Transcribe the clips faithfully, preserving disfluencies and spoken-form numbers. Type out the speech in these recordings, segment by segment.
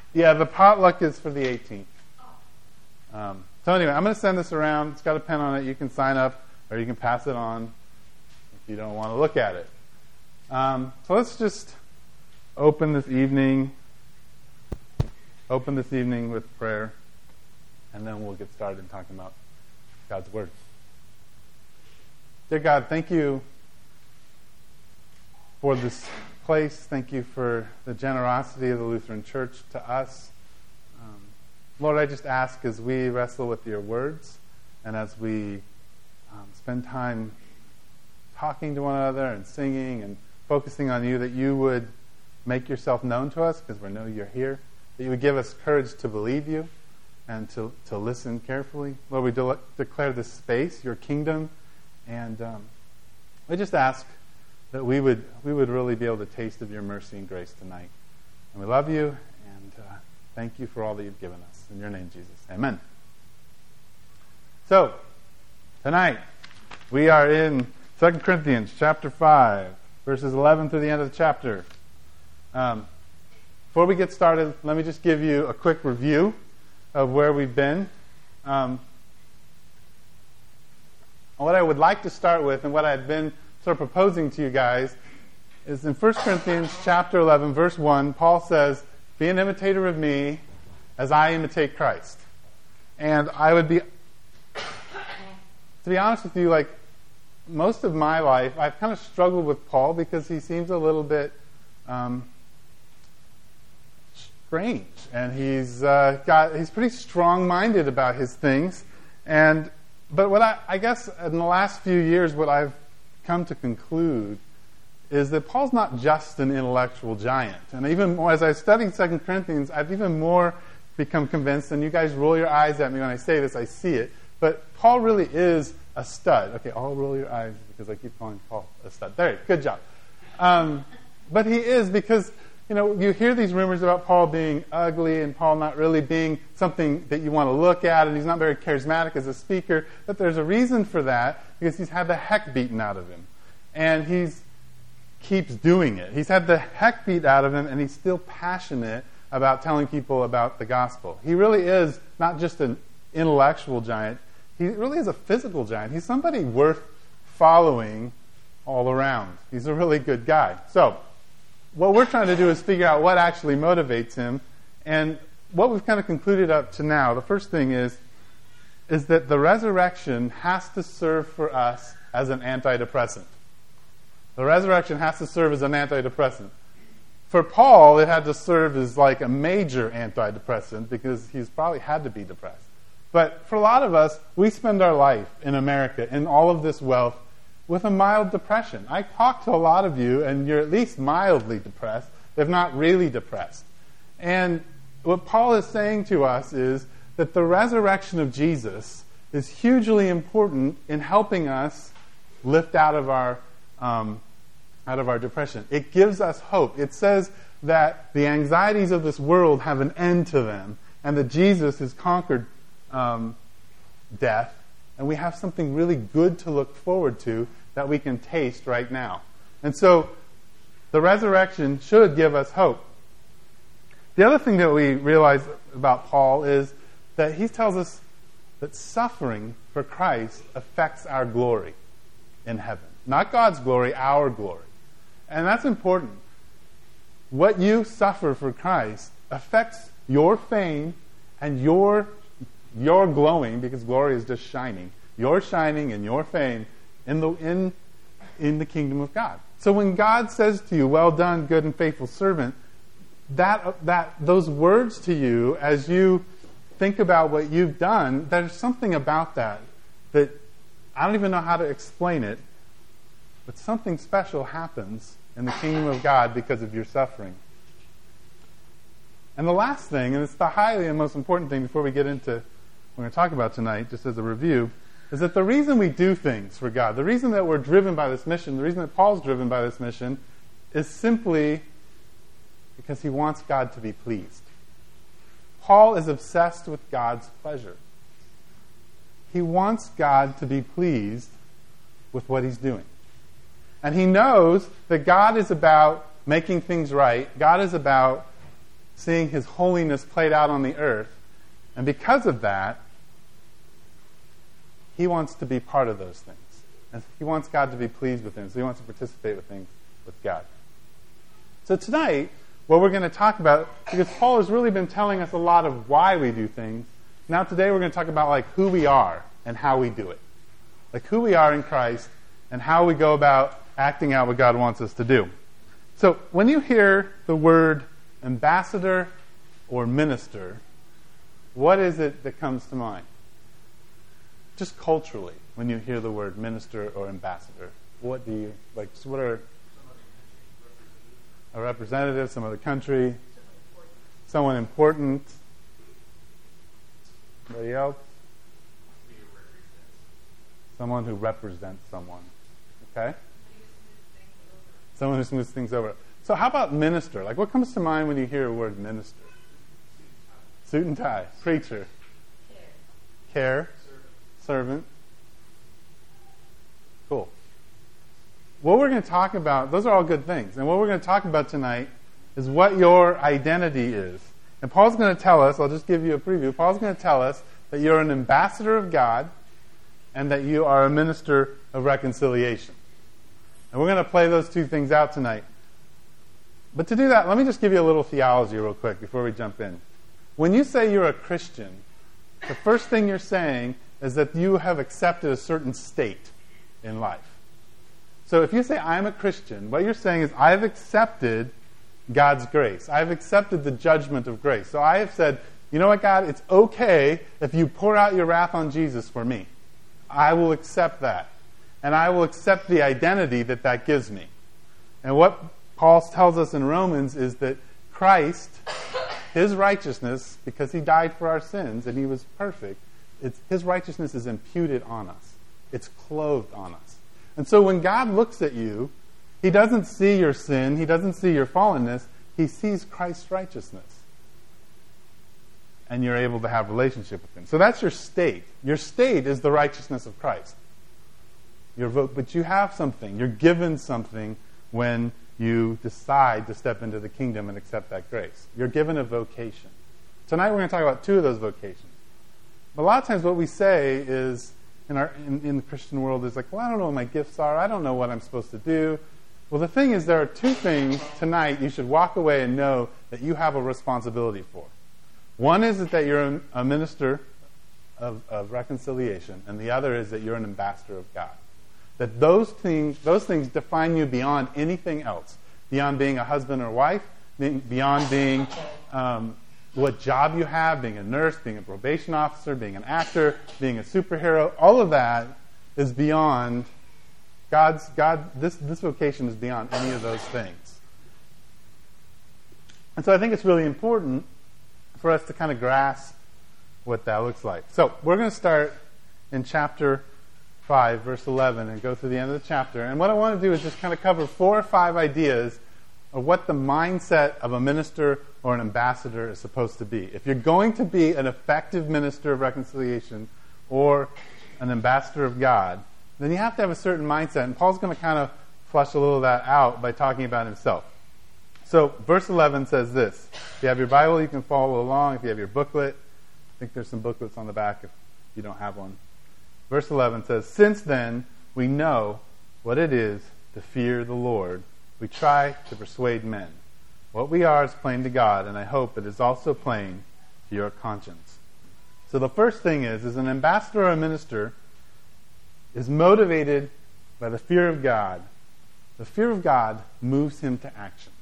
Yeah, the potluck is for the eighteenth. Um, so anyway, I'm going to send this around. It's got a pen on it. You can sign up, or you can pass it on if you don't want to look at it. Um, so let's just open this evening. Open this evening with prayer, and then we'll get started talking about God's Word. Dear God, thank you for this place. Thank you for the generosity of the Lutheran Church to us. Um, Lord, I just ask as we wrestle with your words and as we um, spend time talking to one another and singing and focusing on you, that you would make yourself known to us because we know you're here, that you would give us courage to believe you and to, to listen carefully. Lord, we de- declare this space, your kingdom, and um, we just ask that we would we would really be able to taste of your mercy and grace tonight. And we love you, and uh, thank you for all that you've given us. In your name, Jesus. Amen. So, tonight, we are in Second Corinthians chapter five, verses eleven through the end of the chapter. Um, before we get started, let me just give you a quick review of where we've been. Um, what I would like to start with, and what I've been sort of proposing to you guys, is in First Corinthians chapter eleven, verse one, Paul says, "Be an imitator of me as I imitate Christ." And I would be, to be honest with you, like most of my life, I've kind of struggled with Paul because he seems a little bit um, strange, and he's uh, got he's pretty strong-minded about his things. And but what I, I guess in the last few years, what I've come to conclude is that Paul's not just an intellectual giant. And even more, as I studied Second Corinthians, I've even more become convinced, and you guys roll your eyes at me when I say this, I see it, but Paul really is a stud. Okay, I'll roll your eyes because I keep calling Paul a stud. There, good job. Um, but he is, because, you know, you hear these rumors about Paul being ugly and Paul not really being something that you want to look at, and he's not very charismatic as a speaker, but there's a reason for that, because he's had the heck beaten out of him. And he's keeps doing it. He's had the heck beat out of him, and he's still passionate about telling people about the gospel. He really is not just an intellectual giant. He really is a physical giant. He's somebody worth following all around. He's a really good guy. So, what we're trying to do is figure out what actually motivates him. And what we've kind of concluded up to now, the first thing is, is that the resurrection has to serve for us as an antidepressant. The resurrection has to serve as an antidepressant. For Paul, it had to serve as like a major antidepressant because he's probably had to be depressed. But for a lot of us, we spend our life in America, in all of this wealth, with a mild depression. I talk to a lot of you, and you're at least mildly depressed, if not really depressed. And what Paul is saying to us is that the resurrection of Jesus is hugely important in helping us lift out of our um, out of our depression. It gives us hope. It says that the anxieties of this world have an end to them, and that Jesus has conquered um, death, and we have something really good to look forward to that we can taste right now. And so the resurrection should give us hope. The other thing that we realize about Paul is that he tells us that suffering for Christ affects our glory in heaven. Not God's glory, our glory. And that's important. What you suffer for Christ affects your fame and your your glowing, because glory is just shining. Your shining and your fame in the in in the kingdom of God. So when God says to you, "Well done, good and faithful servant," that that those words to you as you think about what you've done, there's something about that that I don't even know how to explain it, but something special happens in the kingdom of God because of your suffering. And the last thing, and it's the highly and most important thing before we get into what we're going to talk about tonight, just as a review, is that the reason we do things for God, the reason that we're driven by this mission, the reason that Paul's driven by this mission, is simply because he wants God to be pleased. Paul is obsessed with God's pleasure. He wants God to be pleased with what he's doing. And he knows that God is about making things right. God is about seeing his holiness played out on the earth. And because of that, he wants to be part of those things. And he wants God to be pleased with him, so he wants to participate with things with God. So tonight, what we're going to talk about, because Paul has really been telling us a lot of why we do things, now today we're going to talk about like who we are and how we do it. Like who we are in Christ and how we go about acting out what God wants us to do. So when you hear the word ambassador or minister, what is it that comes to mind? Just culturally, when you hear the word minister or ambassador, what do you, like, what are a representative, some other country, someone important, somebody else? Someone who represents someone. Okay? Someone who smooths things over. So how about minister? Like, what comes to mind when you hear a word minister? Suit and tie. Preacher. Care. Care. Servant. Cool. What we're going to talk about, those are all good things. And what we're going to talk about tonight is what your identity is. And Paul's going to tell us, I'll just give you a preview, Paul's going to tell us that you're an ambassador of God and that you are a minister of reconciliation. And we're going to play those two things out tonight. But to do that, let me just give you a little theology real quick before we jump in. When you say you're a Christian, the first thing you're saying is that you have accepted a certain state in life. So if you say, I'm a Christian, what you're saying is, I've accepted God's grace. I've accepted the judgment of grace. So I have said, you know what, God, it's okay if you pour out your wrath on Jesus for me. I will accept that. And I will accept the identity that that gives me. And what Paul tells us in Romans is that Christ, his righteousness, because he died for our sins and he was perfect, it's, his righteousness is imputed on us. It's clothed on us. And so when God looks at you, he doesn't see your sin, he doesn't see your fallenness, he sees Christ's righteousness. And you're able to have a relationship with him. So that's your state. Your state is the righteousness of Christ. Your vote, but you have something. You're given something when you decide to step into the kingdom and accept that grace. You're given a vocation. Tonight we're going to talk about two of those vocations. But a lot of times what we say is, in, our, in, in the Christian world, is like, well, I don't know what my gifts are. I don't know what I'm supposed to do. Well, the thing is, there are two things tonight you should walk away and know that you have a responsibility for. One is that you're a minister of, of reconciliation, and the other is that you're an ambassador of God. That those things, those things define you beyond anything else, beyond being a husband or wife, beyond being um, what job you have, being a nurse, being a probation officer, being an actor, being a superhero. All of that is beyond God's. God, this this vocation is beyond any of those things. And so I think it's really important for us to kind of grasp what that looks like. So we're going to start in chapter five, verse eleven, and go through the end of the chapter. And what I want to do is just kind of cover four or five ideas of what the mindset of a minister or an ambassador is supposed to be. If you're going to be an effective minister of reconciliation or an ambassador of God, then you have to have a certain mindset. And Paul's going to kind of flesh a little of that out by talking about himself. So verse eleven says this. If you have your Bible, you can follow along. If you have your booklet, I think there's some booklets on the back if you don't have one. Verse eleven says, since then we know what it is to fear the Lord, we try to persuade men. What we are is plain to God, and I hope it is also plain to your conscience. So the first thing is, is an ambassador or a minister is motivated by the fear of God. The fear of God moves him to action.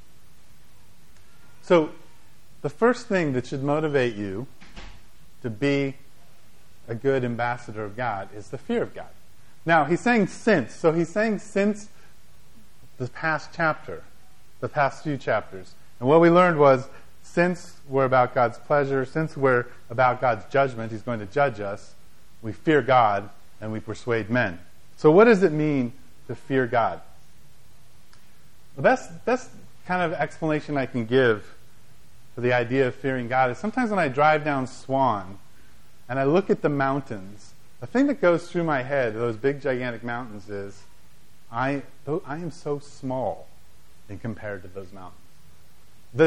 So the first thing that should motivate you to be a good ambassador of God is the fear of God. Now, he's saying since. So he's saying since the past chapter, the past few chapters. And what we learned was, since we're about God's pleasure, since we're about God's judgment, he's going to judge us, we fear God and we persuade men. So what does it mean to fear God? The best, best kind of explanation I can give for the idea of fearing God is sometimes when I drive down Swan and I look at the mountains, the thing that goes through my head, those big gigantic mountains, is I, I am so small in compared to those mountains. This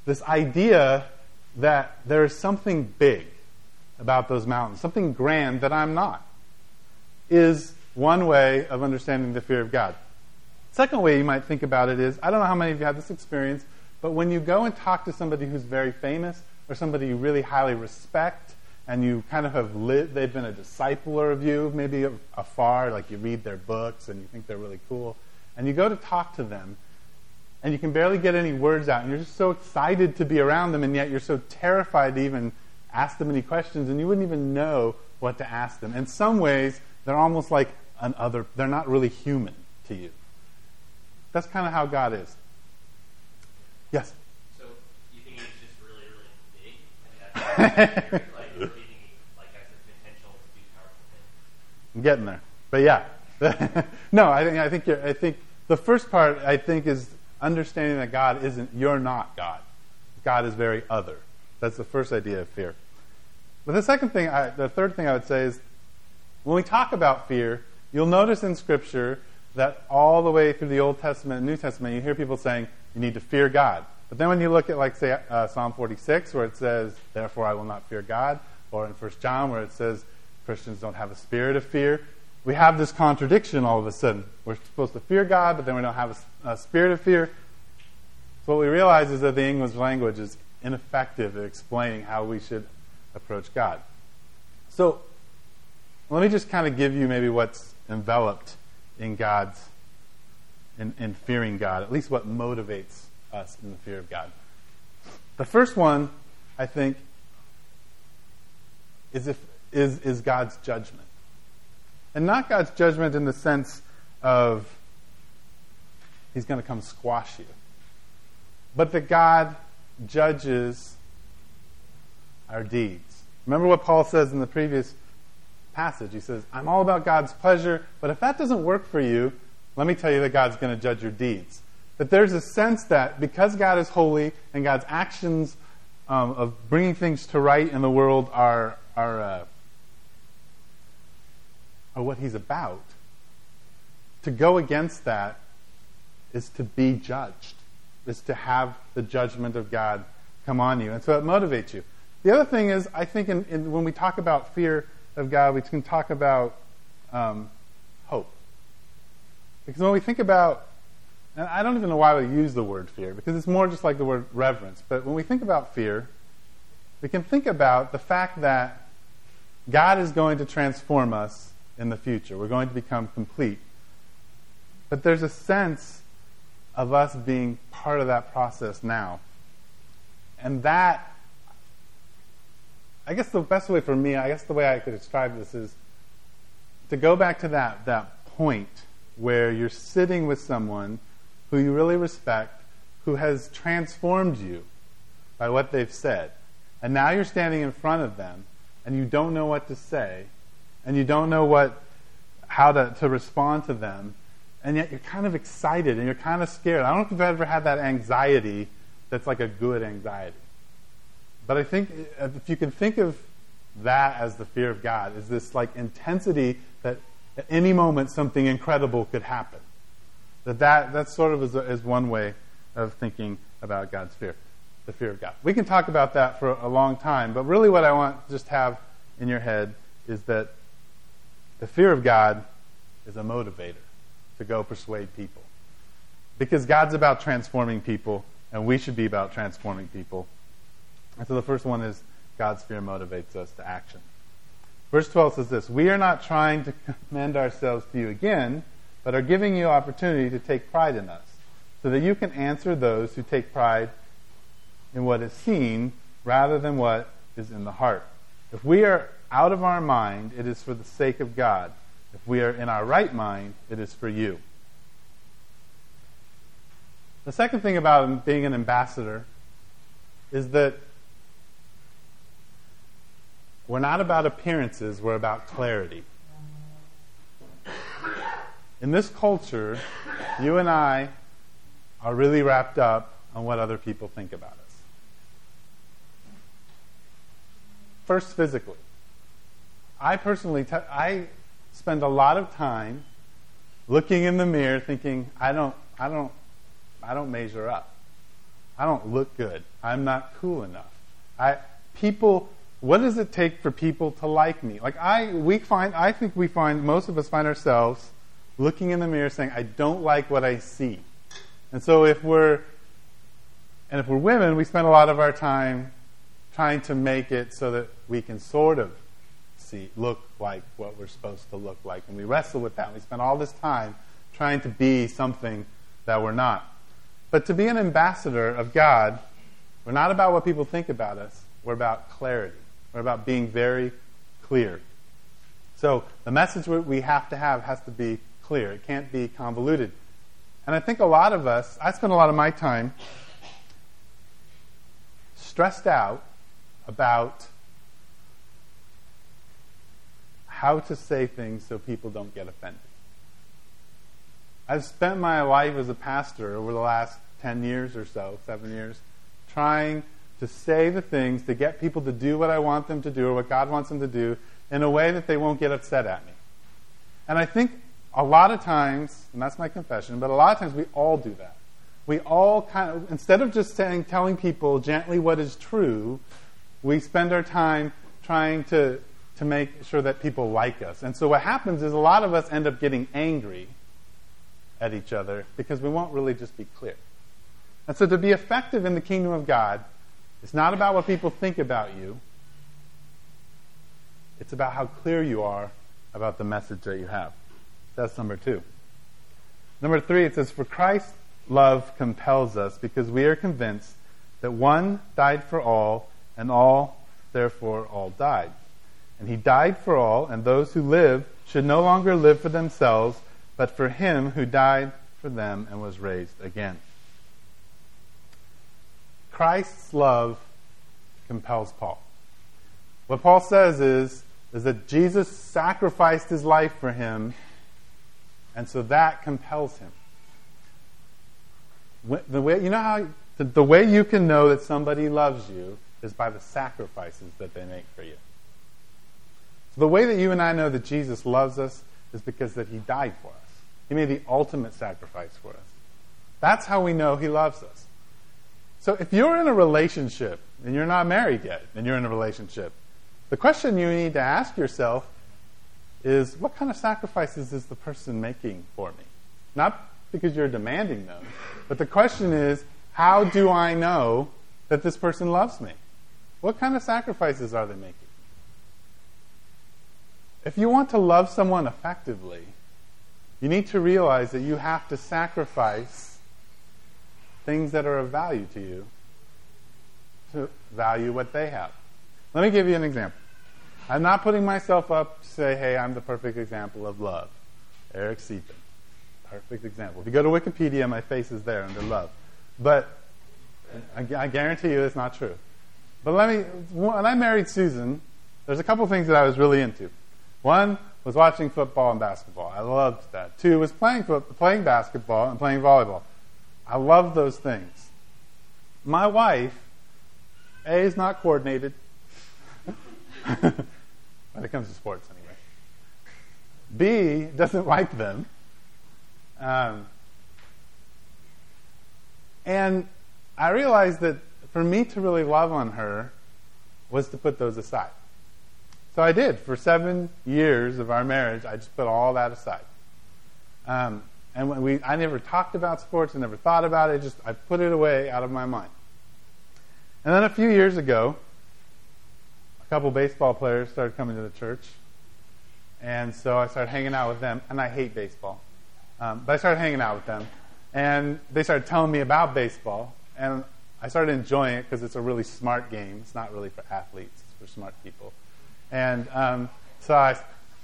this idea that there is something big about those mountains, something grand that I'm not, is one way of understanding the fear of God. Second way you might think about it is, I don't know how many of you had this experience, but when you go and talk to somebody who's very famous or somebody you really highly respect, and you kind of have lived, they've been a discipler of you, maybe afar, like you read their books and you think they're really cool, and you go to talk to them, and you can barely get any words out, and you're just so excited to be around them, and yet you're so terrified to even ask them any questions, and you wouldn't even know what to ask them. In some ways, they're almost like an other, they're not really human to you. That's kind of how God is. Yes? So, you think he's just really, really big? And that's like, like, or do you think he like, has the potential to do powerful things? I'm getting there. But yeah. no, I think I think you're, I think the first part I think is understanding that God isn't, you're not God. God is very other. That's the first idea of fear. But the second thing, I, the third thing I would say is, when we talk about fear, you'll notice in Scripture that all the way through the Old Testament and New Testament, you hear people saying, you need to fear God. But then when you look at, like, say, uh, Psalm forty-six, where it says, therefore I will not fear God, or in First John, where it says Christians don't have a spirit of fear, we have this contradiction all of a sudden. We're supposed to fear God, but then we don't have a, a spirit of fear. So what we realize is that the English language is ineffective at explaining how we should approach God. So let me just kind of give you maybe what's enveloped in God's, in, in fearing God, at least what motivates us in the fear of God. The first one, I think, is if is is God's judgment. And not God's judgment in the sense of he's going to come squash you, but that God judges our deeds. Remember what Paul says in the previous passage. He says, I'm all about God's pleasure, but if that doesn't work for you, let me tell you that God's going to judge your deeds. That there's a sense that because God is holy and God's actions um, of bringing things to right in the world are are, uh, are what he's about, to go against that is to be judged, is to have the judgment of God come on you. And so it motivates you. The other thing is, I think in, in, when we talk about fear of God, we can talk about um, hope. Because when we think about, and I don't even know why we use the word fear, because it's more just like the word reverence, but when we think about fear, we can think about the fact that God is going to transform us in the future. We're going to become complete. But there's a sense of us being part of that process now. And that, I guess the best way for me, I guess the way I could describe this is to go back to that, that point where you're sitting with someone who you really respect, who has transformed you by what they've said. And now you're standing in front of them, and you don't know what to say, and you don't know what how to, to respond to them, and yet you're kind of excited, and you're kind of scared. I don't know if you've ever had that anxiety that's like a good anxiety. But I think if you can think of that as the fear of God, is this like intensity that at any moment something incredible could happen. That that, that sort of is, a, is one way of thinking about God's fear, the fear of God. We can talk about that for a long time, but really what I want to just have in your head is that the fear of God is a motivator to go persuade people. Because God's about transforming people, and we should be about transforming people. And so the first one is God's fear motivates us to action. Verse twelve says this, we are not trying to commend ourselves to you again, but are giving you opportunity to take pride in us, so that you can answer those who take pride in what is seen rather than what is in the heart. If we are out of our mind, it is for the sake of God. If we are in our right mind, it is for you. The second thing about being an ambassador is that we're not about appearances, we're about clarity. In this culture, you and I are really wrapped up on what other people think about us. First, physically. I personally, te- I spend a lot of time looking in the mirror thinking, I don't, I don't, I don't measure up. I don't look good. I'm not cool enough. I people. What does it take for people to like me? Like I, we find. I think we find most of us find ourselves looking in the mirror, saying, "I don't like what I see." And so, if we're and if we're women, we spend a lot of our time trying to make it so that we can sort of see, look like what we're supposed to look like, and we wrestle with that. We spend all this time trying to be something that we're not. But to be an ambassador of God, we're not about what people think about us. We're about clarity. We're about being very clear. So the message we have to have has to be clear. It can't be convoluted. And I think a lot of us, I spend a lot of my time stressed out about how to say things so people don't get offended. I've spent my life as a pastor over the last ten years or so, seven years, trying to say the things to get people to do what I want them to do or what God wants them to do in a way that they won't get upset at me. And I think a lot of times, and that's my confession, but a lot of times we all do that. We all kind of, instead of just saying, telling people gently what is true, we spend our time trying to, to make sure that people like us. And so what happens is a lot of us end up getting angry at each other because we won't really just be clear. And so to be effective in the kingdom of God, it's not about what people think about you. It's about how clear you are about the message that you have. That's number two. Number three, it says, "For Christ's love compels us because we are convinced that one died for all, and all, therefore, all died. And he died for all, and those who live should no longer live for themselves, but for him who died for them and was raised again." Christ's love compels Paul. What Paul says is, is that Jesus sacrificed his life for him, and so that compels him. The way, you know how the, the way you can know that somebody loves you is by the sacrifices that they make for you. So the way that you and I know that Jesus loves us is because that he died for us. He made the ultimate sacrifice for us. That's how we know he loves us. So if you're in a relationship, and you're not married yet, and you're in a relationship, the question you need to ask yourself is, what kind of sacrifices is the person making for me? Not because you're demanding them, but the question is, how do I know that this person loves me? What kind of sacrifices are they making? If you want to love someone effectively, you need to realize that you have to sacrifice things that are of value to you to value what they have. Let me give you an example. I'm not putting myself up to say, hey, I'm the perfect example of love. Eric Seaton. Perfect example. If you go to Wikipedia, my face is there under love. But I, I guarantee you it's not true. But let me, when I married Susan, there's a couple things that I was really into. One was watching football and basketball. I loved that. Two was playing foot, playing basketball and playing volleyball. I loved those things. My wife, A, is not coordinated. When it comes to sports, anyway. B, doesn't like them. Um, and I realized that for me to really love on her was to put those aside. So I did. For seven years of our marriage, I just put all that aside. Um, and when we, I never talked about sports, I never thought about it. Just I put it away out of my mind. And then a few years ago, a couple baseball players started coming to the church. And so I started hanging out with them. And I hate baseball. Um, but I started hanging out with them. And they started telling me about baseball. And I started enjoying it because it's a really smart game. It's not really for athletes. It's for smart people. And um, so I...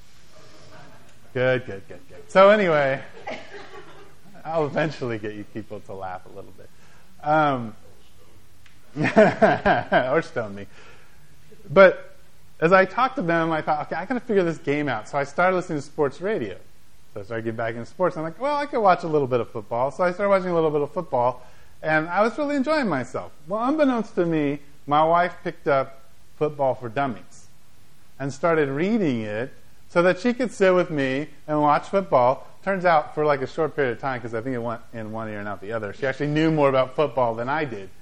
Good, good, good, good. So anyway, I'll eventually get you people to laugh a little bit. Um, or stone me. But as I talked to them, I thought, okay, I got to figure this game out. So I started listening to sports radio. So I started getting back into sports. I'm like, well, I could watch a little bit of football. So I started watching a little bit of football. And I was really enjoying myself. Well, unbeknownst to me, my wife picked up Football for Dummies and started reading it so that she could sit with me and watch football. Turns out, for like a short period of time, because I think it went in one ear and out the other, she actually knew more about football than I did.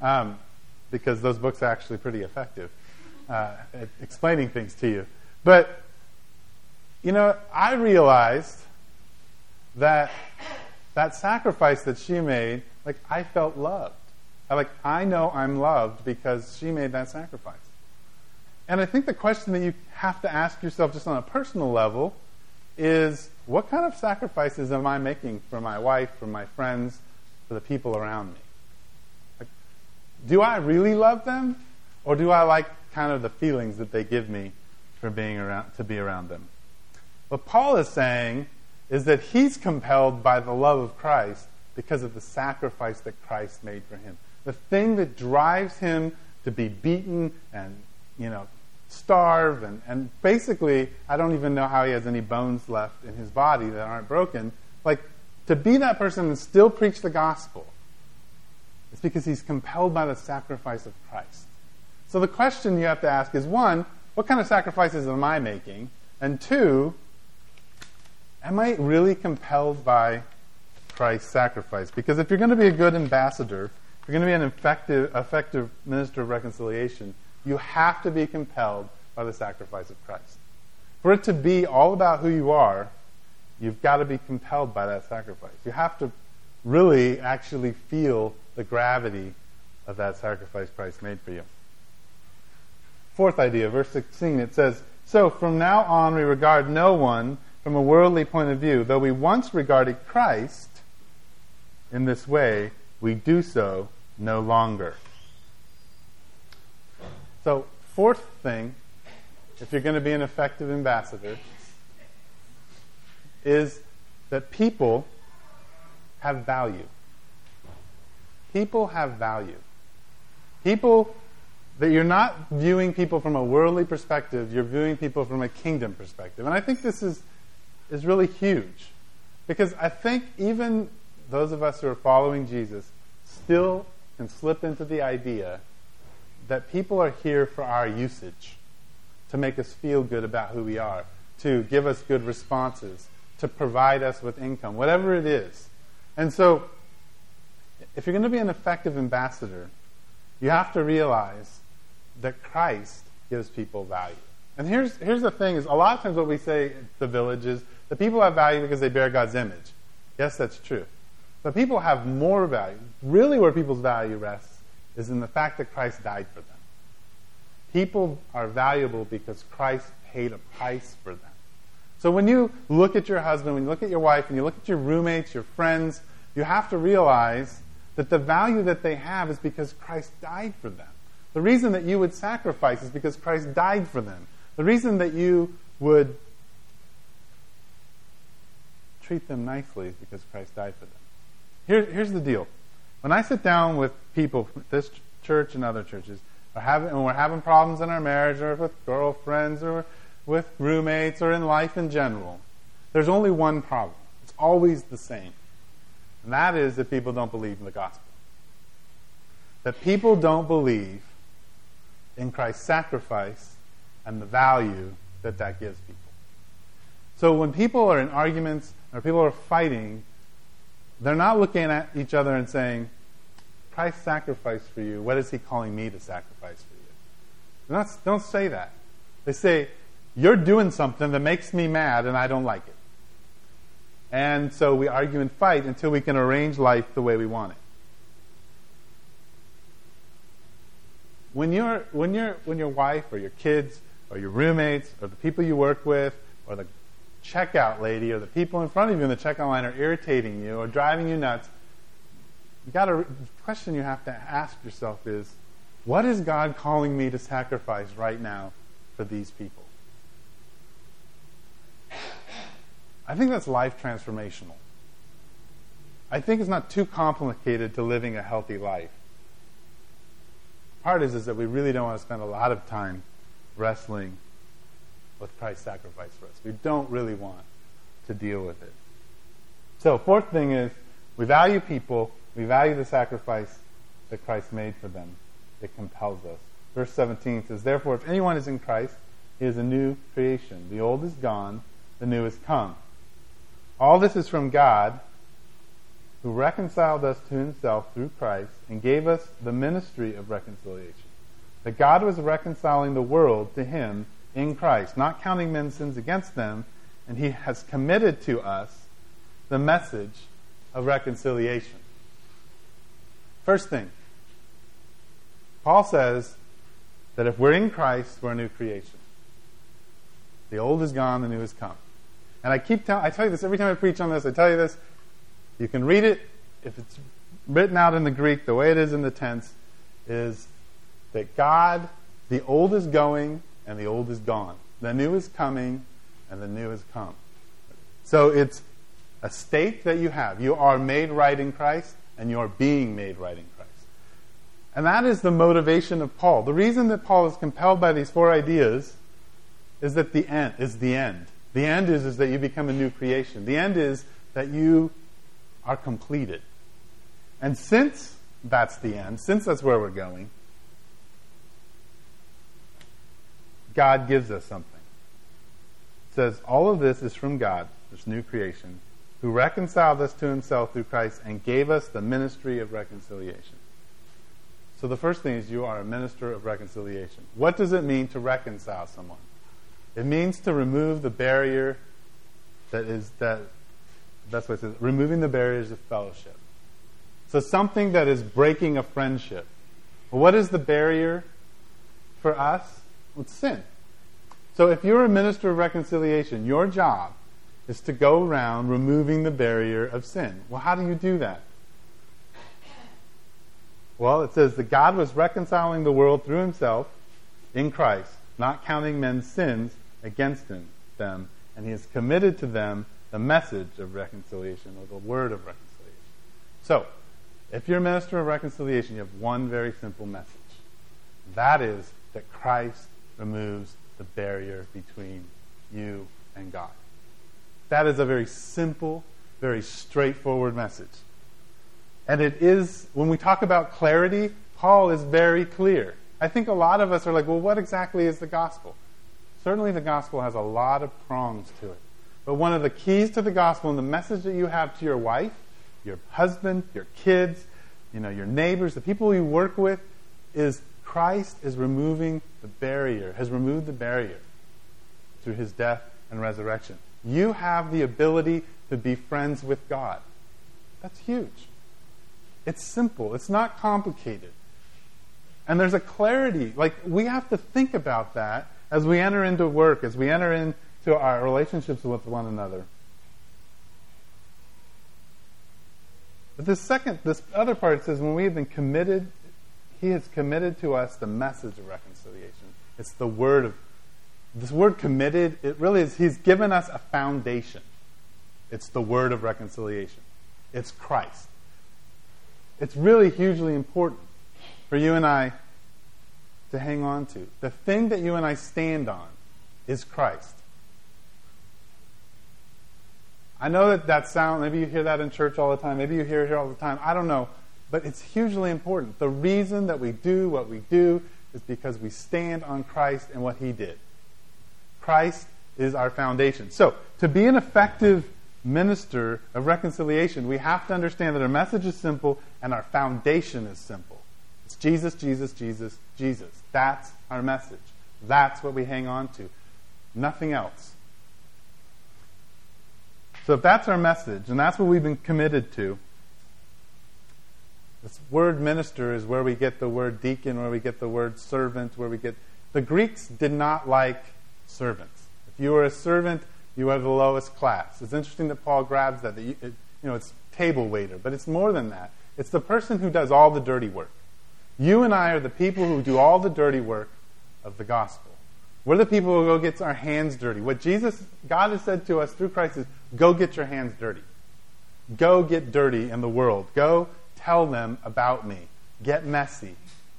um, because those books are actually pretty effective uh, at explaining things to you. But, you know, I realized that that sacrifice that she made, like, I felt loved. I, like, I know I'm loved because she made that sacrifice. And I think the question that you have to ask yourself just on a personal level is, what kind of sacrifices am I making for my wife, for my friends, for the people around me? Like, do I really love them? Or do I like kind of the feelings that they give me for being around, to be around them? What Paul is saying is that he's compelled by the love of Christ because of the sacrifice that Christ made for him. The thing that drives him to be beaten and, you know, starve and, and basically, I don't even know how he has any bones left in his body that aren't broken. Like, to be that person and still preach the gospel, it's because he's compelled by the sacrifice of Christ. So the question you have to ask is, one, what kind of sacrifices am I making? And two, am I really compelled by Christ's sacrifice? Because if you're going to be a good ambassador, if you're going to be an effective, effective minister of reconciliation, you have to be compelled by the sacrifice of Christ. For it to be all about who you are, you've got to be compelled by that sacrifice. You have to really actually feel the gravity of that sacrifice Christ made for you. Fourth idea, verse sixteen, it says, "So from now on we regard no one from a worldly point of view. Though we once regarded Christ in this way, we do so no longer." So, fourth thing, if you're going to be an effective ambassador, is that people have value. People have value. People, that you're not viewing people from a worldly perspective, you're viewing people from a kingdom perspective. And I think this is, is really huge. Because I think even those of us who are following Jesus still can slip into the idea that people are here for our usage, to make us feel good about who we are, to give us good responses, to provide us with income, whatever it is. And so, if you're going to be an effective ambassador, you have to realize that Christ gives people value. And here's here's the thing, is a lot of times what we say at the Village is that people have value because they bear God's image. Yes, that's true. But people have more value. Really where people's value rests is in the fact that Christ died for them. People are valuable because Christ paid a price for them. So when you look at your husband, when you look at your wife, and you look at your roommates, your friends, you have to realize that the value that they have is because Christ died for them. The reason that you would sacrifice is because Christ died for them. The reason that you would treat them nicely is because Christ died for them. Here, here's the deal. When I sit down with people from this church and other churches, or having, and we're having problems in our marriage, or with girlfriends, or with roommates, or in life in general, there's only one problem. It's always the same. And that is that people don't believe in the gospel. That people don't believe in Christ's sacrifice and the value that that gives people. So when people are in arguments, or people are fighting, they're not looking at each other and saying, Christ sacrificed for you. What is he calling me to sacrifice for you? They're not, don't say that. They say, you're doing something that makes me mad and I don't like it. And so we argue and fight until we can arrange life the way we want it. When you're, when you're, when your wife or your kids or your roommates or the people you work with or the checkout lady or the people in front of you in the checkout line are irritating you or driving you nuts, you got to, the question you have to ask yourself is, what is God calling me to sacrifice right now for these people? I think that's life transformational. I think it's not too complicated to living a healthy life. Part is, is that we really don't want to spend a lot of time wrestling with Christ's sacrifice for us. We don't really want to deal with it. So, fourth thing is, we value people, we value the sacrifice that Christ made for them. It compels us. Verse seventeen says, therefore, if anyone is in Christ, he is a new creation. The old is gone, the new has come. All this is from God, who reconciled us to himself through Christ and gave us the ministry of reconciliation. That God was reconciling the world to him in Christ, not counting men's sins against them, and he has committed to us the message of reconciliation. First thing, Paul says that if we're in Christ, we're a new creation. The old is gone, the new has come. And I keep telling, I tell you this every time I preach on this, I tell you this, you can read it, if it's written out in the Greek, the way it is in the tense, is that God, the old is going, and the old is gone. The new is coming, and the new has come. So it's a state that you have. You are made right in Christ, and you are being made right in Christ. And that is the motivation of Paul. The reason that Paul is compelled by these four ideas is that the end is the end. The end is, is that you become a new creation. The end is that you are completed. And since that's the end, since that's where we're going, God gives us something. It says, all of this is from God, this new creation, who reconciled us to himself through Christ and gave us the ministry of reconciliation. So the first thing is you are a minister of reconciliation. What does it mean to reconcile someone? It means to remove the barrier that is that that's what it says, removing the barriers of fellowship. So something that is breaking a friendship. Well, what is the barrier for us? Well, it's sin. So if you're a minister of reconciliation, your job is to go around removing the barrier of sin. Well, how do you do that? Well, it says that God was reconciling the world through himself in Christ, not counting men's sins against him, them, and he has committed to them the message of reconciliation, or the word of reconciliation. So, if you're a minister of reconciliation, you have one very simple message. That is that Christ removes the barrier between you and God. That is a very simple, very straightforward message. And it is, when we talk about clarity, Paul is very clear. I think a lot of us are like, well, what exactly is the gospel? Certainly the gospel has a lot of prongs to it. But one of the keys to the gospel and the message that you have to your wife, your husband, your kids, you know, your neighbors, the people you work with, is Christ is removing the barrier, has removed the barrier through his death and resurrection. You have the ability to be friends with God. That's huge. It's simple. It's not complicated. And there's a clarity. Like, we have to think about that as we enter into work, as we enter into our relationships with one another. But this second, this other part says, when we have been committed, he has committed to us the message of reconciliation. It's the word of, this word committed, it really is, he's given us a foundation. It's the word of reconciliation. It's Christ. It's really hugely important for you and I to hang on to. The thing that you and I stand on is Christ. I know that that sound, maybe you hear that in church all the time, maybe you hear it here all the time, I don't know, but it's hugely important. The reason that we do what we do is because we stand on Christ and what he did. Christ is our foundation. So, to be an effective minister of reconciliation, we have to understand that our message is simple and our foundation is simple. It's Jesus, Jesus, Jesus, Jesus. That's our message. That's what we hang on to. Nothing else. So if that's our message, and that's what we've been committed to, this word minister is where we get the word deacon, where we get the word servant, where we get... The Greeks did not like servants. If you were a servant, you are the lowest class. It's interesting that Paul grabs that. that you, it, you know, it's table waiter, but it's more than that. It's the person who does all the dirty work. You and I are the people who do all the dirty work of the gospel. We're the people who go get our hands dirty. What Jesus, God has said to us through Christ is, go get your hands dirty. Go get dirty in the world. Go tell them about me. Get messy.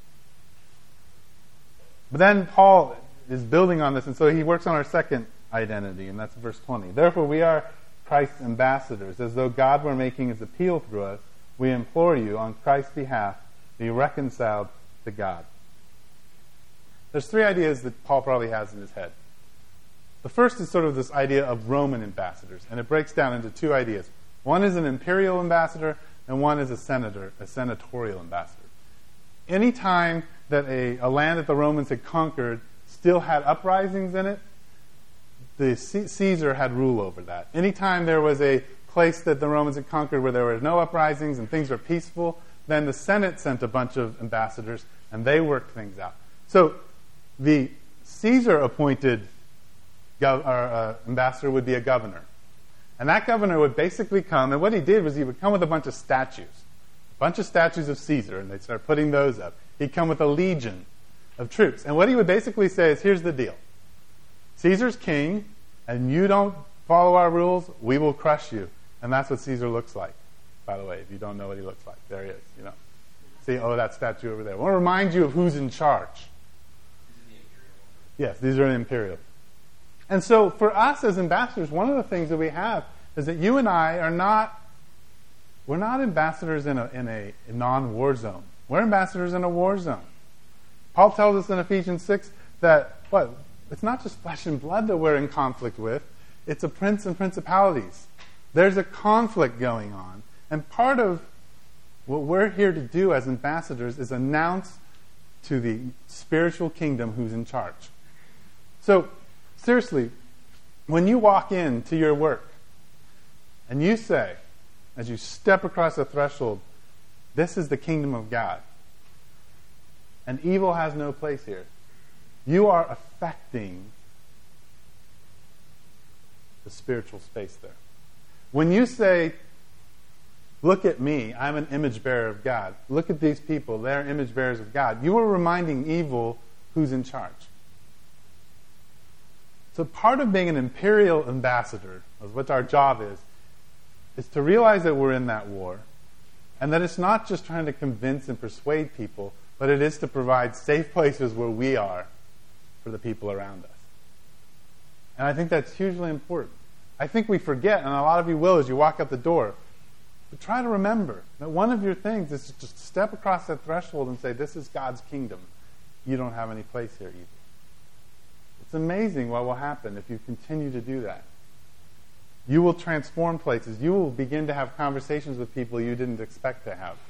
But then Paul is building on this, and so he works on our second identity, and that's verse twenty. Therefore we are Christ's ambassadors, as though God were making his appeal through us. We implore you, on Christ's behalf, be reconciled to God. There's three ideas that Paul probably has in his head. The first is sort of this idea of Roman ambassadors, and it breaks down into two ideas. One is an imperial ambassador, and one is a senator, a senatorial ambassador. Anytime that a, a land that the Romans had conquered still had uprisings in it, the C- Caesar had rule over that. Anytime there was a place that the Romans had conquered where there were no uprisings and things were peaceful, then the Senate sent a bunch of ambassadors and they worked things out. So the Caesar-appointed gov- or, uh, ambassador would be a governor. And that governor would basically come, and what he did was he would come with a bunch of statues. A bunch of statues of Caesar, and they'd start putting those up. He'd come with a legion of troops. And what he would basically say is, here's the deal. Caesar's king, and you don't follow our rules, we will crush you. And that's what Caesar looks like, by the way, if you don't know what he looks like. There he is, you know. See, oh, that statue over there. I want to remind you of who's in charge. Yes, these are imperial. And so for us as ambassadors, one of the things that we have is that you and I are not, we're not ambassadors in a, in a, a non-war zone. We're ambassadors in a war zone. Paul tells us in Ephesians six that, what, it's not just flesh and blood that we're in conflict with, it's a prince and principalities. There's a conflict going on. And part of what we're here to do as ambassadors is announce to the spiritual kingdom who's in charge. So, seriously, when you walk into your work and you say, as you step across the threshold, this is the kingdom of God, and evil has no place here, you are affecting the spiritual space there. When you say, look at me, I'm an image bearer of God. Look at these people, they're image bearers of God. You are reminding evil who's in charge. So part of being an imperial ambassador, what our job is, is to realize that we're in that war, and that it's not just trying to convince and persuade people, but it is to provide safe places where we are for the people around us. And I think that's hugely important. I think we forget, and a lot of you will as you walk out the door, but try to remember that one of your things is to just step across that threshold and say, this is God's kingdom. You don't have any place here either. It's amazing what will happen if you continue to do that. You will transform places. You will begin to have conversations with people you didn't expect to have.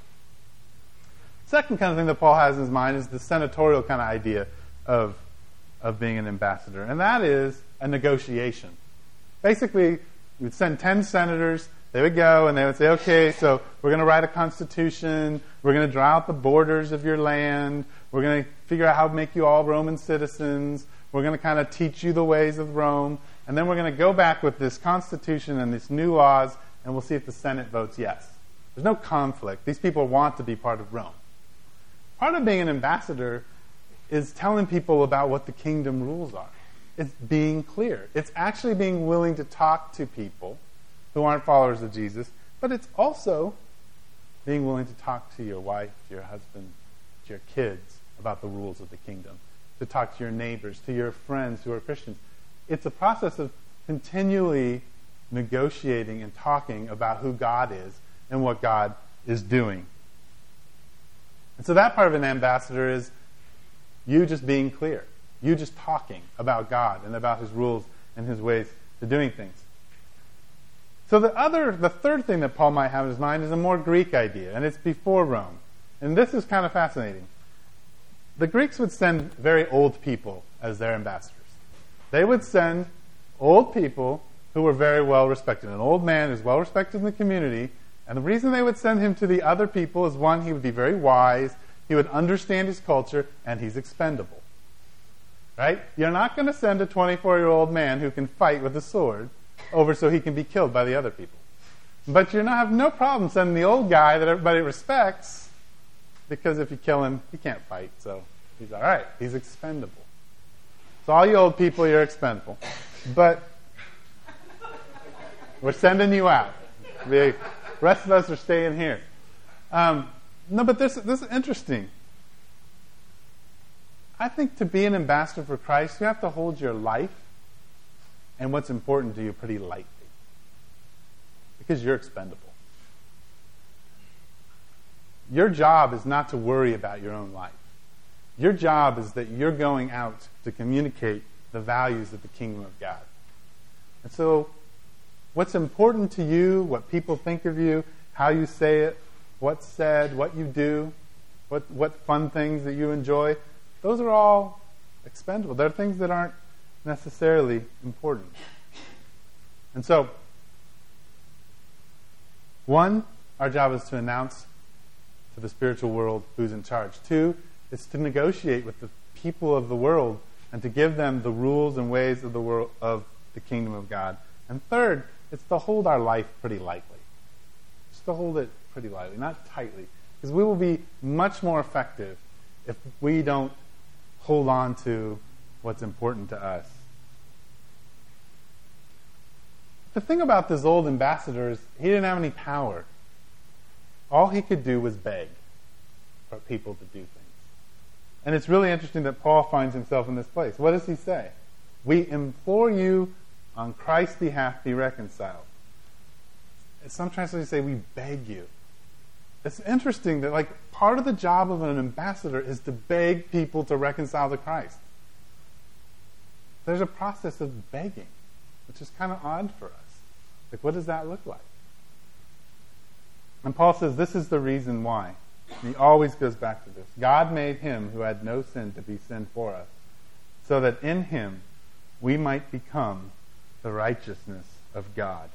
Second kind of thing that Paul has in his mind is the senatorial kind of idea of, of being an ambassador, and that is a negotiation. Basically, you would send ten senators. They would go and they would say, okay, so we're going to write a constitution. We're going to draw out the borders of your land. We're going to figure out how to make you all Roman citizens. We're going to kind of teach you the ways of Rome. And then we're going to go back with this constitution and these new laws, and we'll see if the Senate votes yes. There's no conflict. These people want to be part of Rome. Part of being an ambassador is telling people about what the kingdom rules are. It's being clear. It's actually being willing to talk to people who aren't followers of Jesus, but it's also being willing to talk to your wife, to your husband, to your kids about the rules of the kingdom, to talk to your neighbors, to your friends who are Christians. It's a process of continually negotiating and talking about who God is and what God is doing. And so that part of an ambassador is you just being clear. You just talking about God and about His rules and His ways to doing things. So the other, the third thing that Paul might have in his mind is a more Greek idea, and it's before Rome. And this is kind of fascinating. The Greeks would send very old people as their ambassadors. They would send old people who were very well respected. An old man who's well respected in the community, and the reason they would send him to the other people is, one, he would be very wise, he would understand his culture, and he's expendable. Right? You're not going to send a twenty-four-year-old man who can fight with a sword over so he can be killed by the other people. But you have no problem sending the old guy that everybody respects, because if you kill him, he can't fight, so he's all right. He's expendable. So all you old people, you're expendable. But we're sending you out. The rest of us are staying here. Um, no, but this, this is interesting. I think to be an ambassador for Christ, you have to hold your life and what's important to you pretty lightly. Because you're expendable. Your job is not to worry about your own life. Your job is that you're going out to communicate the values of the kingdom of God. And so, what's important to you, what people think of you, how you say it, what's said, what you do, what what fun things that you enjoy, those are all expendable. They're things that aren't necessarily important. And so, one, our job is to announce to the spiritual world who's in charge. Two, it's to negotiate with the people of the world and to give them the rules and ways of the world of the kingdom of God. And third, it's to hold our life pretty lightly. Just to hold it pretty lightly, not tightly. Because we will be much more effective if we don't hold on to what's important to us. The thing about this old ambassador is he didn't have any power. All he could do was beg for people to do things. And it's really interesting that Paul finds himself in this place. What does he say? We implore you on Christ's behalf be reconciled. Some translations say we beg you. It's interesting that like part of the job of an ambassador is to beg people to reconcile to Christ. There's a process of begging, which is kind of odd for us. Like, what does that look like? And Paul says this is the reason why. And he always goes back to this. God made him who had no sin to be sin for us, so that in him we might become the righteousness of God.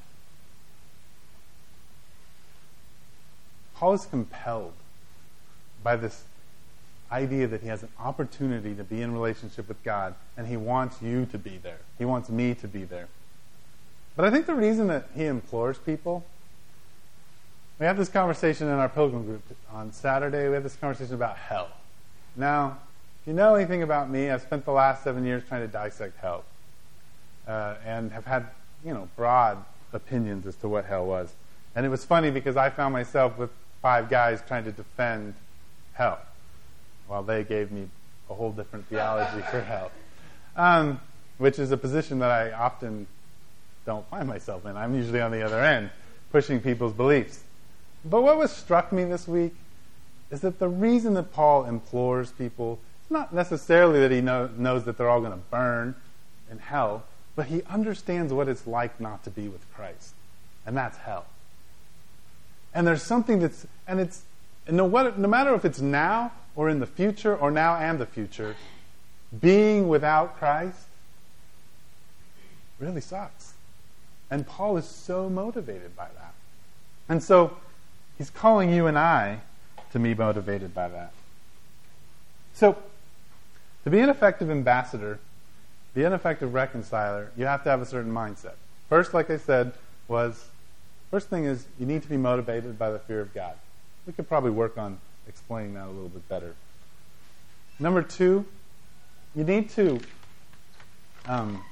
Paul is compelled by this idea that he has an opportunity to be in relationship with God, and he wants you to be there. He wants me to be there. But I think the reason that he implores people, we have this conversation in our pilgrim group on Saturday. We have this conversation about hell. Now, if you know anything about me, I've spent the last seven years trying to dissect hell, uh, and have had, you know, broad opinions as to what hell was. And it was funny because I found myself with five guys trying to defend hell, while they gave me a whole different theology for hell, um, which is a position that I often don't find myself in. I'm usually on the other end, pushing people's beliefs. But what was struck me this week is that the reason that Paul implores people is not necessarily that he know, knows that they're all going to burn in hell, but he understands what it's like not to be with Christ. And that's hell. And there's something that's, and it's, and no, what, no matter if it's now or in the future or now and the future, being without Christ really sucks. And Paul is so motivated by that. And so he's calling you and I to be motivated by that. So, to be an effective ambassador, be an effective reconciler, you have to have a certain mindset. First, like I said, was, first thing is you need to be motivated by the fear of God. We could probably work on explaining that a little bit better. Number two, you need to, um,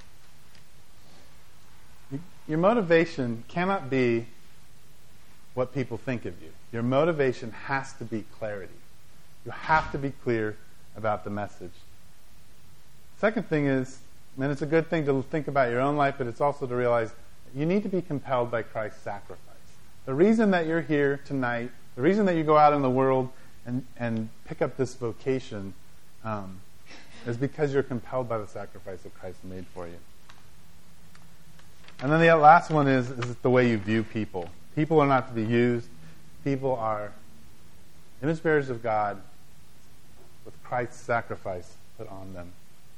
your motivation cannot be what people think of you. Your motivation has to be clarity. You have to be clear about the message. Second thing is, and it's a good thing to think about your own life, but it's also to realize you need to be compelled by Christ's sacrifice. The reason that you're here tonight, the reason that you go out in the world and, and pick up this vocation um, is because you're compelled by the sacrifice that Christ made for you. And then the last one is, is the way you view people. People are not to be used. People are image bearers of God with Christ's sacrifice put on them.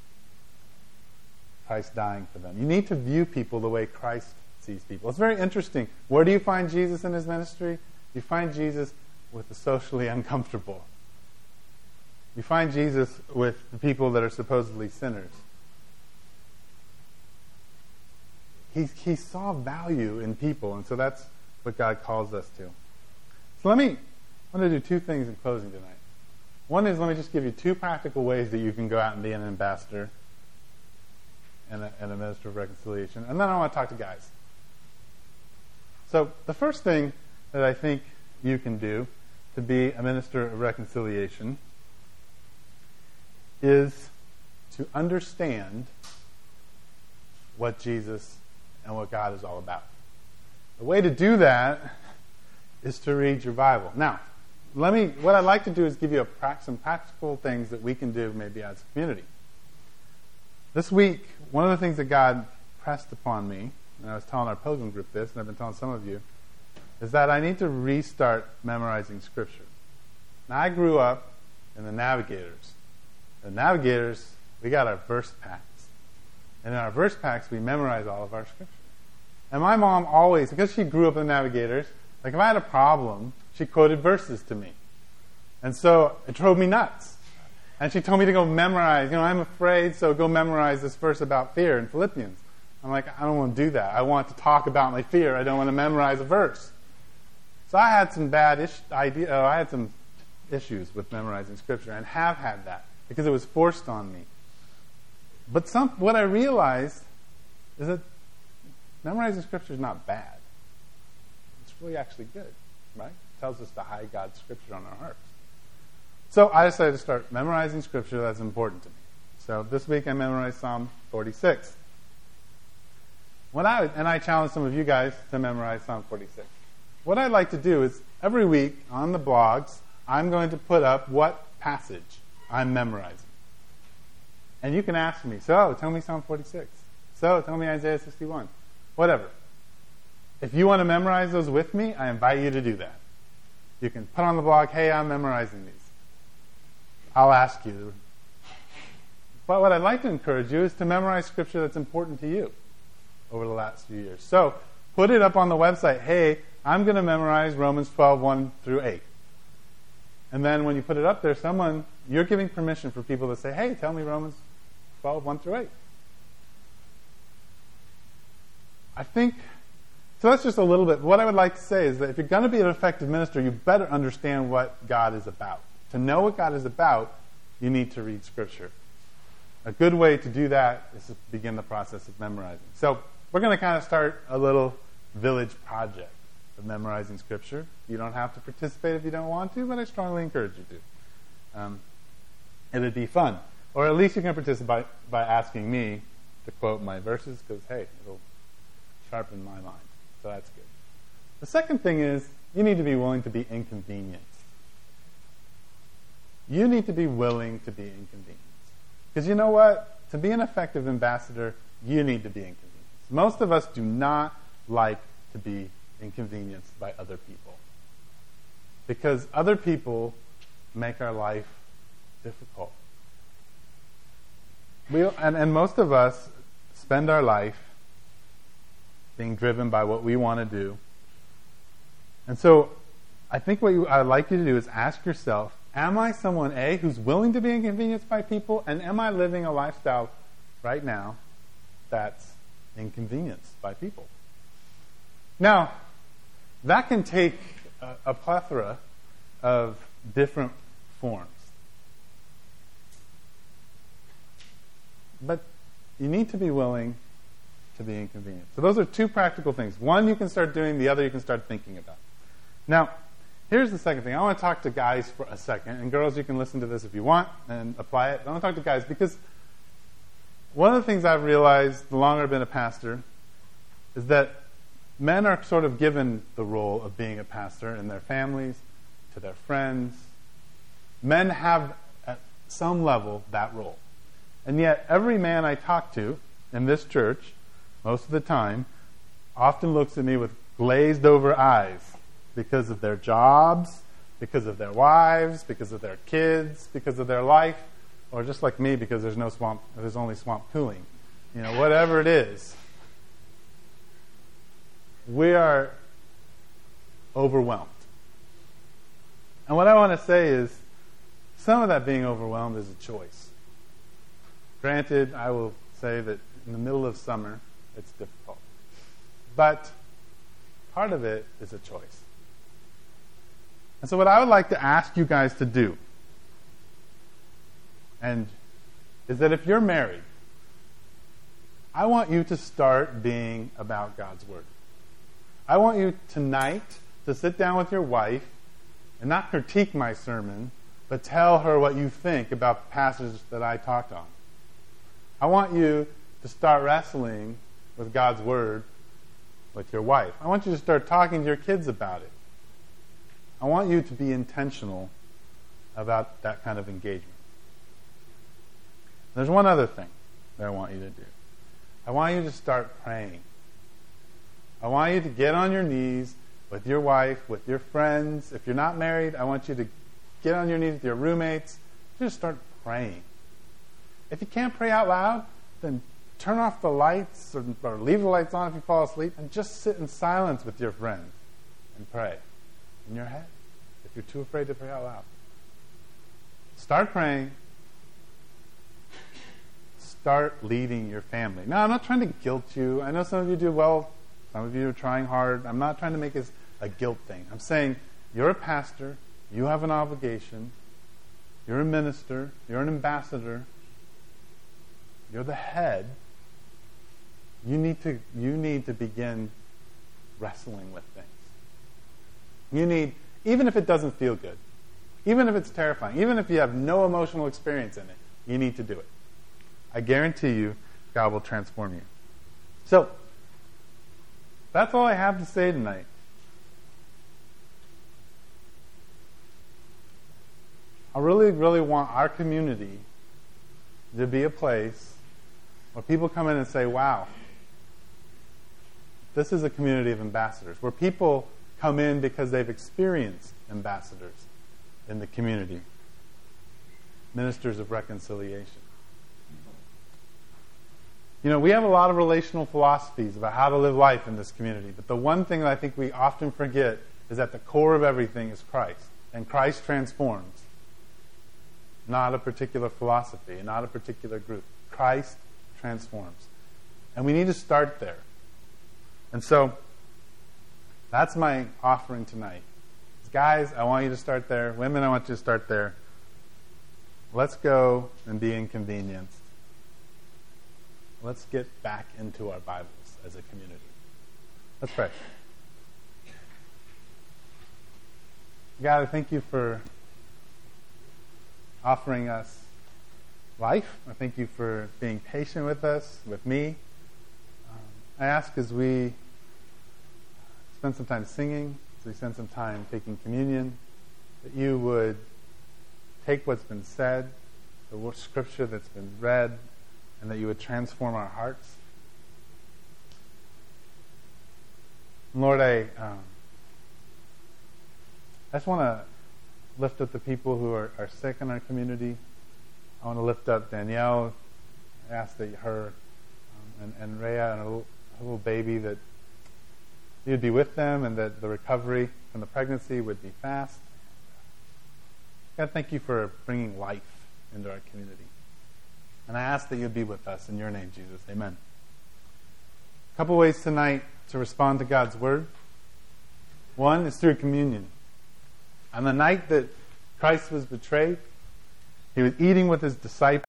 Christ dying for them. You need to view people the way Christ sees people. It's very interesting. Where do you find Jesus in his ministry? You find Jesus with the socially uncomfortable. You find Jesus with the people that are supposedly sinners. He, he saw value in people, and so that's what God calls us to. So let me, I want to do two things in closing tonight. One is, let me just give you two practical ways that you can go out and be an ambassador and a, and a minister of reconciliation. And then I want to talk to guys. So the first thing that I think you can do to be a minister of reconciliation is to understand what Jesus and what God is all about. The way to do that is to read your Bible. Now, let me. What I'd like to do is give you a, some practical things that we can do maybe as a community. This week, one of the things that God pressed upon me, and I was telling our pilgrim group this, and I've been telling some of you, is that I need to restart memorizing Scripture. Now, I grew up in the Navigators. The Navigators, we got our verse packs. And in our verse packs, we memorize all of our Scripture. And my mom always, because she grew up in the Navigators, like if I had a problem, she quoted verses to me. And so it drove me nuts. And she told me to go memorize, you know, I'm afraid, so go memorize this verse about fear in Philippians. I'm like, I don't want to do that. I want to talk about my fear. I don't want to memorize a verse. So I had some bad ish, idea. Oh, I had some issues with memorizing Scripture, and have had that because it was forced on me. But some, what I realized is that memorizing Scripture is not bad. It's really actually good, right? It tells us to hide God's Scripture on our hearts. So I decided to start memorizing Scripture that's important to me. So this week I memorized Psalm forty-six. What I and I challenge some of you guys to memorize Psalm forty-six. What I'd like to do is every week on the blogs, I'm going to put up what passage I'm memorizing. And you can ask me, so tell me Psalm forty-six. So tell me Isaiah sixty-one. Whatever. If you want to memorize those with me, I invite you to do that. You can put on the blog, hey, I'm memorizing these. I'll ask you. But what I'd like to encourage you is to memorize Scripture that's important to you over the last few years. So put it up on the website, hey, I'm going to memorize Romans twelve, one through eight. And then when you put it up there, someone, you're giving permission for people to say, hey, tell me Romans twelve, one through eight. I think, so that's just a little bit. What I would like to say is that if you're going to be an effective minister, you better understand what God is about. To know what God is about, you need to read Scripture. A good way to do that is to begin the process of memorizing. So we're going to kind of start a little village project of memorizing Scripture. You don't have to participate if you don't want to, but I strongly encourage you to. Um, it'd be fun. Or at least you can participate by asking me to quote my verses, because, hey, it'll sharpen my mind. So that's good. The second thing is you need to be willing to be inconvenienced. You need to be willing to be inconvenienced. Because you know what? To be an effective ambassador, you need to be inconvenienced. Most of us do not like to be inconvenienced by other people. Because other people make our life difficult. We, and, and most of us spend our life being driven by what we want to do. And so I think what you, I'd like you to do is ask yourself, am I someone, A, who's willing to be inconvenienced by people, and am I living a lifestyle right now that's inconvenienced by people? Now, that can take a, a plethora of different forms. But you need to be willing to be inconvenienced. So those are two practical things. One you can start doing, the other you can start thinking about. Now, here's the second thing. I want to talk to guys for a second. And girls, you can listen to this if you want and apply it. I want to talk to guys because one of the things I've realized the longer I've been a pastor is that men are sort of given the role of being a pastor in their families, to their friends. Men have, at some level, that role. And yet, every man I talk to in this church, most of the time, often looks at me with glazed over eyes because of their jobs, because of their wives, because of their kids, because of their life, or just like me, because there's no swamp, there's only swamp cooling. You know, whatever it is. We are overwhelmed. And what I want to say is, some of that being overwhelmed is a choice. Granted, I will say that in the middle of summer, it's difficult. But part of it is a choice. And so what I would like to ask you guys to do, and is that if you're married, I want you to start being about God's Word. I want you tonight to sit down with your wife and not critique my sermon, but tell her what you think about the passage that I talked on. I want you to start wrestling with God's Word with your wife. I want you to start talking to your kids about it. I want you to be intentional about that kind of engagement. There's one other thing that I want you to do. I want you to start praying. I want you to get on your knees with your wife, with your friends. If you're not married, I want you to get on your knees with your roommates. Just start praying. If you can't pray out loud, then turn off the lights or, or leave the lights on if you fall asleep and just sit in silence with your friends and pray in your head if you're too afraid to pray out loud. Start praying. Start leading your family. Now, I'm not trying to guilt you. I know some of you do well. Some of you are trying hard. I'm not trying to make this a guilt thing. I'm saying you're a pastor. You have an obligation. You're a minister. You're an ambassador. You're the head. You need to you need to begin wrestling with things. You need, even if it doesn't feel good, even if it's terrifying, even if you have no emotional experience in it, you need to do it. I guarantee you, God will transform you. So, that's all I have to say tonight. I really, really want our community to be a place where people come in and say, wow, this is a community of ambassadors, where people come in because they've experienced ambassadors in the community, ministers of reconciliation. You know, we have a lot of relational philosophies about how to live life in this community, but the one thing that I think we often forget is that the core of everything is Christ, and Christ transforms, not a particular philosophy, not a particular group. Christ transforms. And we need to start there. And so, that's my offering tonight. Guys, I want you to start there. Women, I want you to start there. Let's go and be inconvenienced. Let's get back into our Bibles as a community. Let's pray. God, I thank you for offering us life. I thank you for being patient with us, with me. Um, I ask as we spend some time singing, as we spend some time taking communion, that you would take what's been said, the scripture that's been read, and that you would transform our hearts. Lord, I, um, I just want to lift up the people who are, are sick in our community. I want to lift up Danielle. I ask that her um, and, and Rhea and a little, a little baby, that you'd be with them and that the recovery from the pregnancy would be fast. God, thank you for bringing life into our community. And I ask that you'd be with us in your name, Jesus. Amen. A couple ways tonight to respond to God's word. One is through communion. On the night that Christ was betrayed, he was eating with his disciples.